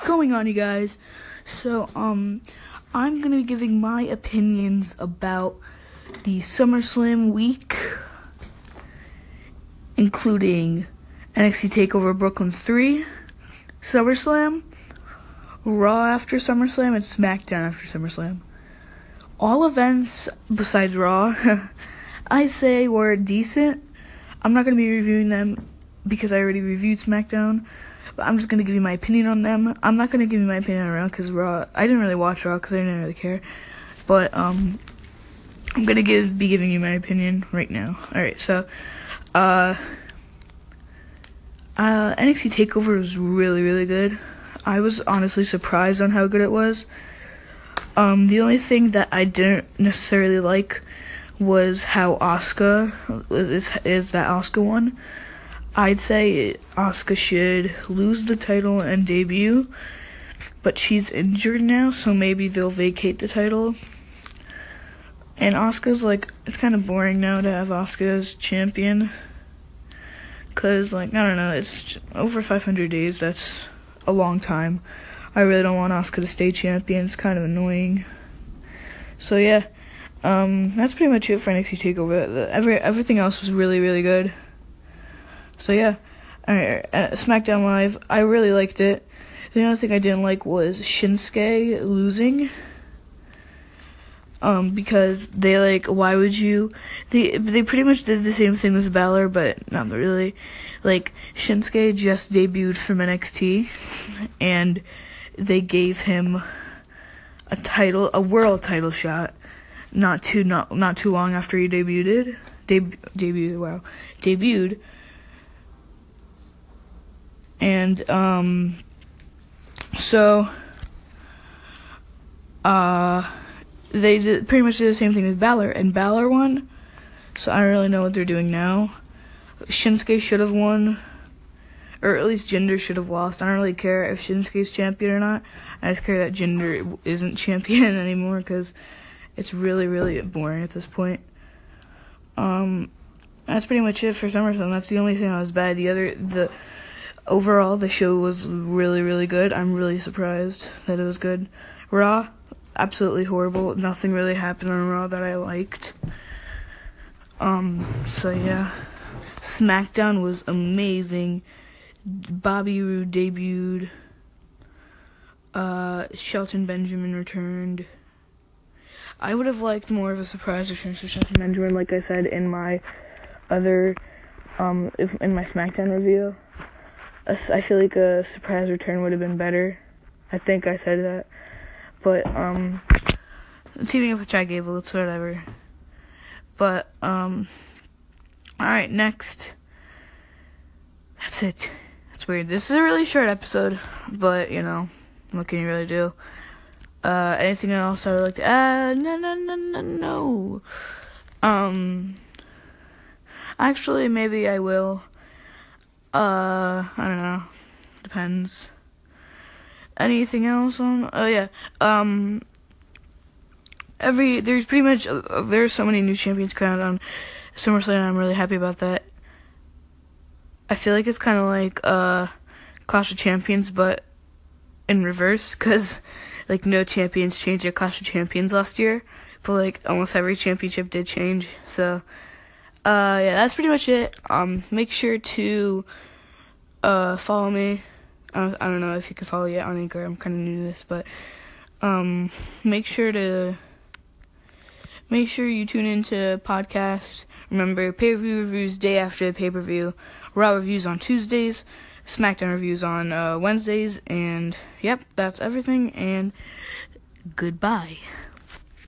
going on, you guys? So, I'm gonna be giving my opinions about the SummerSlam week, including NXT TakeOver Brooklyn 3, SummerSlam, Raw after SummerSlam, and SmackDown after SummerSlam. All events besides Raw, I'd say were decent. I'm not gonna be reviewing them because I already reviewed SmackDown. But I'm just going to give you my opinion on them. I'm not going to give you my opinion on Raw because Raw, I didn't really watch Raw because I didn't really care. But I'm going to be giving you my opinion right now. Alright, so NXT TakeOver was really, really good. I was honestly surprised on how good it was. The only thing that I didn't necessarily like was how Asuka is that Asuka won. I'd say Asuka should lose the title and debut, but she's injured now, so maybe they'll vacate the title. And Asuka's it's kind of boring now to have Asuka as champion, because I don't know, it's over 500 days. That's a long time. I really don't want Asuka to stay champion. It's kind of annoying. So yeah, that's pretty much it for NXT TakeOver. Everything else was really, really good. So yeah, SmackDown Live, I really liked it. The only thing I didn't like was Shinsuke losing. Because they why would you? They pretty much did the same thing with Balor, but not really. Shinsuke just debuted from NXT, and they gave him a world title shot, not too long after he debuted. Debuted. And, they pretty much did the same thing with Balor, and Balor won, so I don't really know what they're doing now. Shinsuke should have won, or at least Jinder should have lost. I don't really care if Shinsuke's champion or not. I just care that Jinder isn't champion anymore, because it's really, really boring at this point. That's pretty much it for SummerSlam. That's the only thing that was bad. Overall, the show was really, really good. I'm really surprised that it was good. Raw, absolutely horrible. Nothing really happened on Raw that I liked. So yeah. SmackDown was amazing. Bobby Roode debuted. Shelton Benjamin returned. I would have liked more of a surprise return for Shelton Benjamin, like I said in my other, in my SmackDown review. I feel like a surprise return would have been better. I think I said that. But, teaming up with Chad Gable, it's whatever. But, alright, next. That's it. It's weird. This is a really short episode, but, what can you really do? Anything else I would like to add? No. Actually, maybe I will. I don't know. Depends. Anything else on? Oh yeah. There's pretty much there's so many new champions crowned on SummerSlam, and I'm really happy about that. I feel like it's kind of like Clash of Champions, but in reverse, because no champions changed at Clash of Champions last year, but almost every championship did change. So yeah, that's pretty much it. Make sure to follow me. I don't know if you can follow yet on Anchor. I'm kind of new to this, but make sure you tune into podcasts. Remember, pay-per-view reviews day after the pay-per-view. Raw reviews on Tuesdays. SmackDown reviews on Wednesdays. And yep, that's everything. And goodbye.